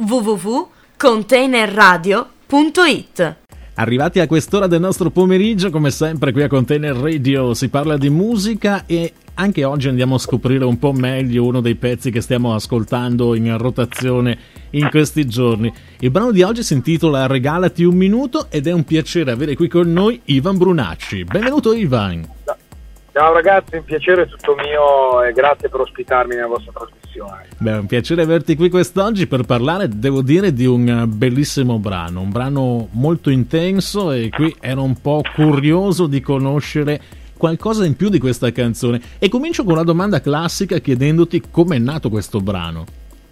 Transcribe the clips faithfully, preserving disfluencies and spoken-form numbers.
w w w punto container radio punto it. Arrivati a quest'ora del nostro pomeriggio, come sempre qui a Container Radio si parla di musica e anche oggi andiamo a scoprire un po' meglio uno dei pezzi che stiamo ascoltando in rotazione in questi giorni. Il brano di oggi si intitola Regalati un minuto ed è un piacere avere qui con noi Ivan Brunacci. Benvenuto Ivan. Ciao ragazzi, un piacere tutto mio e grazie per ospitarmi nella vostra trasmissione. Beh, è un piacere averti qui quest'oggi per parlare, devo dire, di un bellissimo brano, un brano molto intenso, e qui ero un po' curioso di conoscere qualcosa in più di questa canzone. E comincio con una domanda classica chiedendoti com'è nato questo brano.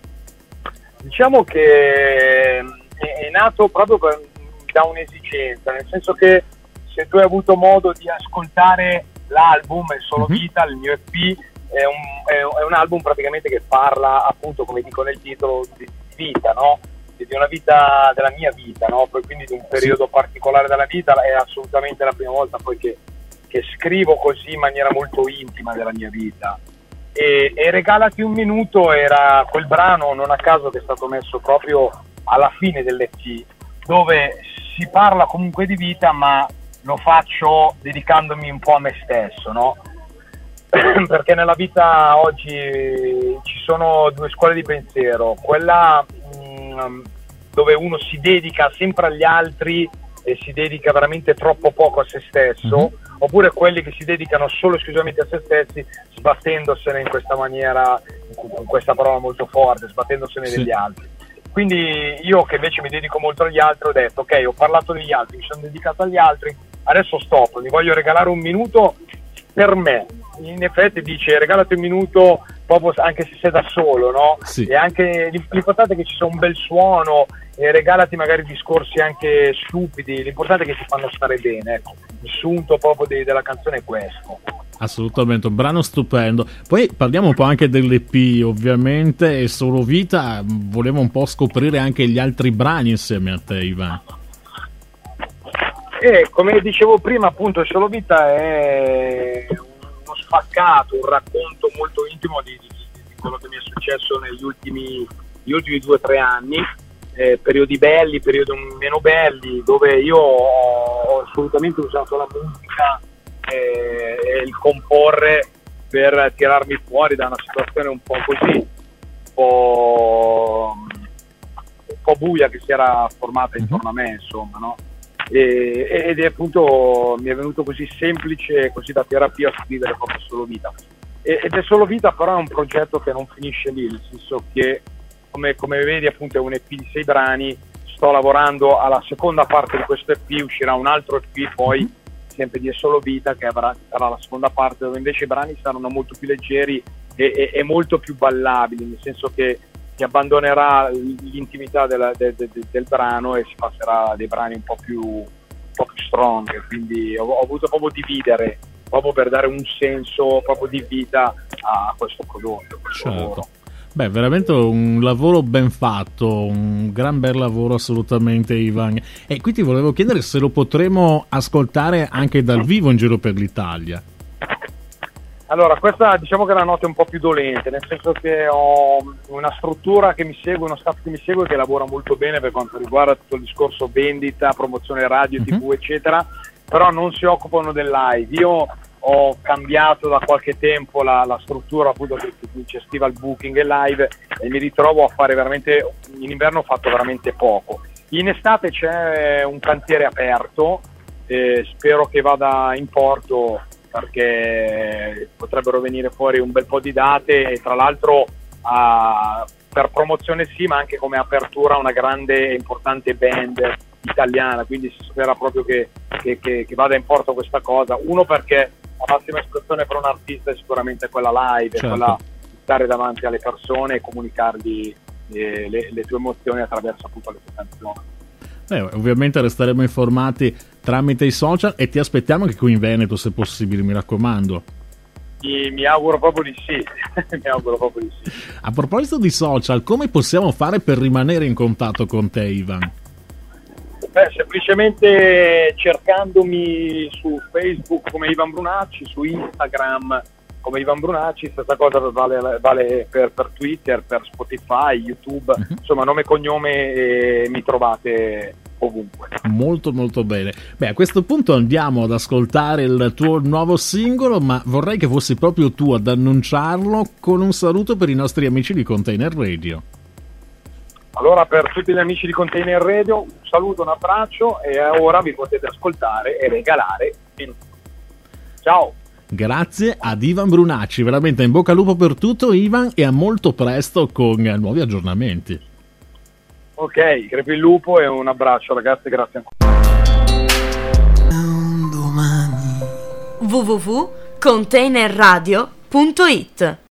Diciamo che è nato proprio per, da un'esigenza, nel senso che se tu hai avuto modo di ascoltare l'album Il Solo Vita, il mio E P, è un, è un album praticamente che parla, appunto, come dico nel titolo, di vita, no? Di una vita, della mia vita, no? Quindi di un periodo particolare della vita. È assolutamente la prima volta poi che, che scrivo così in maniera molto intima della mia vita. E, e Regalati un minuto era quel brano, non a caso, che è stato messo proprio alla fine dell'E P, dove si parla comunque di vita, ma lo faccio dedicandomi un po' a me stesso, no? Perché nella vita oggi ci sono due scuole di pensiero, quella mh, dove uno si dedica sempre agli altri e si dedica veramente troppo poco a se stesso, mm-hmm. oppure quelli che si dedicano solo e esclusivamente a se stessi, sbattendosene in questa maniera, con questa parola molto forte, sbattendosene sì. degli altri. Quindi io, che invece mi dedico molto agli altri, ho detto ok, ho parlato degli altri, mi sono dedicato agli altri, adesso stop, mi voglio regalare un minuto per me. In effetti dice regalati un minuto proprio anche se sei da solo, no? Sì. E anche l'importante è che ci sia un bel suono, e regalati magari discorsi anche stupidi, l'importante è che ti fanno stare bene, ecco. Il sunto proprio de- della canzone è questo. Assolutamente, un brano stupendo. Poi parliamo un po' anche dell'E P, ovviamente, e Solo Vita, volevo un po' scoprire anche gli altri brani insieme a te, Ivan. E come dicevo prima, appunto, Solo Vita è uno spaccato, un racconto molto intimo di, di, di quello che mi è successo negli ultimi, gli ultimi due o tre anni, eh, periodi belli, periodi meno belli, dove io ho assolutamente usato la musica e il comporre per tirarmi fuori da una situazione un po' così, un po', un po' buia che si era formata intorno a me, insomma, no? E, ed è appunto, mi è venuto così semplice, così da terapia, scrivere proprio Solo Vita. E, ed è Solo Vita, però è un progetto che non finisce lì, nel senso che come, come vedi, appunto, è un E P di sei brani. Sto lavorando alla seconda parte di questo E P, uscirà un altro E P poi sempre di Solo Vita, che avrà, sarà la seconda parte, dove invece i brani saranno molto più leggeri e, e, e molto più ballabili, nel senso che si abbandonerà l'intimità della, de, de, de, del brano e si passerà a dei brani un po' più, un po' più strong. Quindi ho, ho voluto proprio dividere, proprio per dare un senso proprio di vita a questo prodotto, a questo certo. lavoro. Beh, veramente un lavoro ben fatto, un gran bel lavoro assolutamente, Ivan. E qui ti volevo chiedere se lo potremo ascoltare anche dal vivo in giro per l'Italia. Allora, questa diciamo che è la nota un po' più dolente, nel senso che ho una struttura che mi segue, uno staff che mi segue, che lavora molto bene per quanto riguarda tutto il discorso vendita, promozione radio, uh-huh. tivù, eccetera, però non si occupano del live. Io ho cambiato da qualche tempo la, la struttura, appunto, che, che gestiva il booking e live, e mi ritrovo a fare veramente, in inverno ho fatto veramente poco. In estate c'è un cantiere aperto, eh, spero che vada in porto, perché potrebbero venire fuori un bel po' di date, e tra l'altro uh, per promozione sì, ma anche come apertura una grande e importante band italiana, quindi si spera proprio che, che, che, che vada in porto questa cosa. Uno, perché la massima espressione per un artista è sicuramente quella live, certo. quella di stare davanti alle persone e comunicargli eh, le, le tue emozioni attraverso appunto le tue canzoni. Eh, ovviamente resteremo informati tramite i social e ti aspettiamo anche qui in Veneto, se possibile, mi raccomando. Mi, mi auguro proprio di sì, mi auguro proprio di sì. A proposito di social, come possiamo fare per rimanere in contatto con te, Ivan? Beh, semplicemente cercandomi su Facebook come Ivan Brunacci, su Instagram come Ivan Brunacci. Stessa cosa vale, vale per, per Twitter, per Spotify, YouTube, uh-huh. insomma nome e cognome e mi trovate ovunque. Molto molto bene. Beh, a questo punto andiamo ad ascoltare il tuo nuovo singolo, ma vorrei che fossi proprio tu ad annunciarlo con un saluto per i nostri amici di Container Radio. Allora, per tutti gli amici di Container Radio, un saluto, un abbraccio, e ora vi potete ascoltare e regalare il... Ciao! Grazie ad Ivan Brunacci, veramente in bocca al lupo per tutto, Ivan, e a molto presto con nuovi aggiornamenti. Ok, crepi il lupo e un abbraccio ragazzi, grazie ancora. w w w punto container radio punto it